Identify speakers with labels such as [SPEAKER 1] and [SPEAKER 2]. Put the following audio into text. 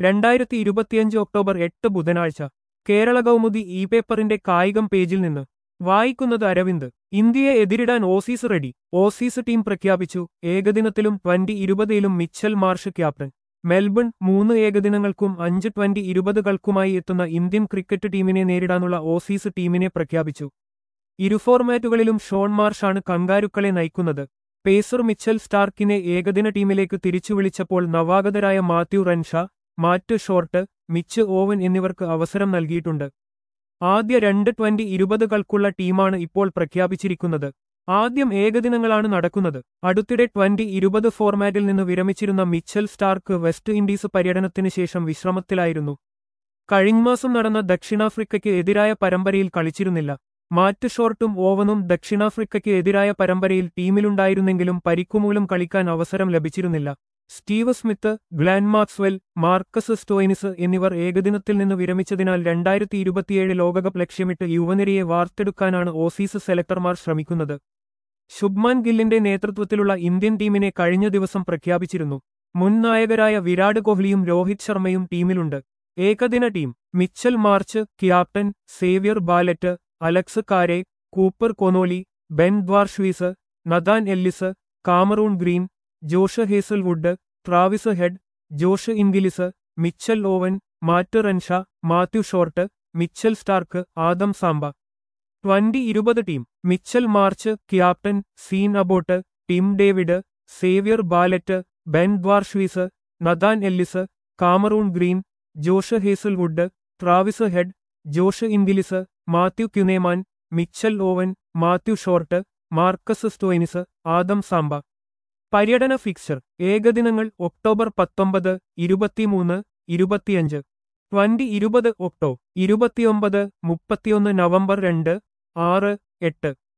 [SPEAKER 1] 2025 October 8 ബുധനാഴ്ച Kerala Kaumudi E പേപ്പറിന്റെ കായികം പേജിൽ നിന്ന് വായിക്കുന്നത് അരവിന്ദ്. ഇന്ത്യയെ എതിരിടാൻ ഓസീസ് റെഡി. ഓസീസ് ടീം പ്രഖ്യാപിച്ചു. ഏകദിനത്തിലും ട്വന്റി20ലും മിച്ചൽ മാർഷ് ക്യാപ്റ്റൻ. മെൽബൺ 3 ഏകദിനങ്ങൾക്കും 5 ട്വന്റി20കൾക്കുമായി എത്തുന്ന ഇന്ത്യൻ ക്രിക്കറ്റ് ടീമിനെ നേരിടാനുള്ള ഓസീസ് ടീമിനെ പ്രഖ്യാപിച്ചു. ഇരു ഫോർമാറ്റുകളിലും ഷോൺ മാർഷാണ് കങ്കാരുക്കളെ നയിക്കുന്നത്. പേസർ മിച്ചൽ സ്റ്റാർക്കിനെ ഏകദിന ടീമിലേക്ക് തിരിച്ചുവിളിച്ചപ്പോൾ നവാഗതരായ Matthew Renshaw, Matt Short, Mitch Owen എന്നിവർക്ക് അവസരം നൽകിയിട്ടുണ്ട്. ആദ്യ 2 ട്വന്റി20കൾക്കുള്ള ടീമാണ് ഇപ്പോൾ പ്രഖ്യാപിച്ചിരിക്കുന്നത്. ആദ്യം ഏകദിനങ്ങളാണ് നടക്കുന്നത്. അടുത്തിടെ ട്വന്റി20 ഫോർമാറ്റിൽ നിന്ന് വിരമിച്ചിരുന്ന മിച്ചൽ സ്റ്റാർക്ക് വെസ്റ്റ് ഇൻഡീസ് പര്യടനത്തിന് ശേഷം വിശ്രമത്തിലായിരുന്നു. കഴിഞ്ഞമാസം നടന്ന ദക്ഷിണാഫ്രിക്കയ്ക്ക് എതിരായ പരമ്പരയിൽ കളിച്ചിരുന്നില്ല. മാറ്റ് ഷോർട്ടും ഓവനും ദക്ഷിണാഫ്രിക്കയ്ക്ക് എതിരായ പരമ്പരയിൽ ടീമിലുണ്ടായിരുന്നെങ്കിലും പരിക്കുമൂലം കളിക്കാൻ അവസരം ലഭിച്ചിരുന്നില്ല. Steve Smith, Glenn Maxwell, Marcus Stoinis എന്നിവർ ഏകദിനത്തിൽ നിന്ന് വിരമിച്ചതിനാൽ 2027 ലോകകപ്പ് ലക്ഷ്യമിട്ട് യുവനിരയെ വാർത്തെടുക്കാനാണ് ഓസീസ് സെലക്ടർമാർ ശ്രമിക്കുന്നത്. ശുഭ്മാൻ ഗില്ലിന്റെ നേതൃത്വത്തിലുള്ള ഇന്ത്യൻ ടീമിനെ കഴിഞ്ഞ ദിവസം പ്രഖ്യാപിച്ചിരുന്നു. മുൻ നായകരായ വിരാട് കോഹ്ലിയും രോഹിത് ശർമ്മയും ടീമിലുണ്ട്. ഏകദിന team: Mitchell Marsh captain, Xavier Bartlett, Alex Carey, Cooper Connolly, Ben Dwarshuis, Nathan Ellis, Cameron Green, Josh Hazlewood, Travis Head, Josh Inglis, Mitchell Owen, Matt Renshaw, Matthew Short, Mitchell Starc, Adam Zampa. ട്വന്റി20 team: Mitchell Marsh captain, Sean Abbott, Tim David, Xavier Bartlett, Ben Dwarshuis, Nathan Ellis, Cameron Green, Josh Hazlewood, Travis Head, Josh Inglis, Matthew Kuhnemann, Mitchell Owen, Matthew Short, Marcus Stoinis, Adam Zampa. പര്യടന fixer: ഏകദിനങ്ങൾ October 19, 23, 25. ട്വന്റി20 October. 29, 31 November 2, 6, 8.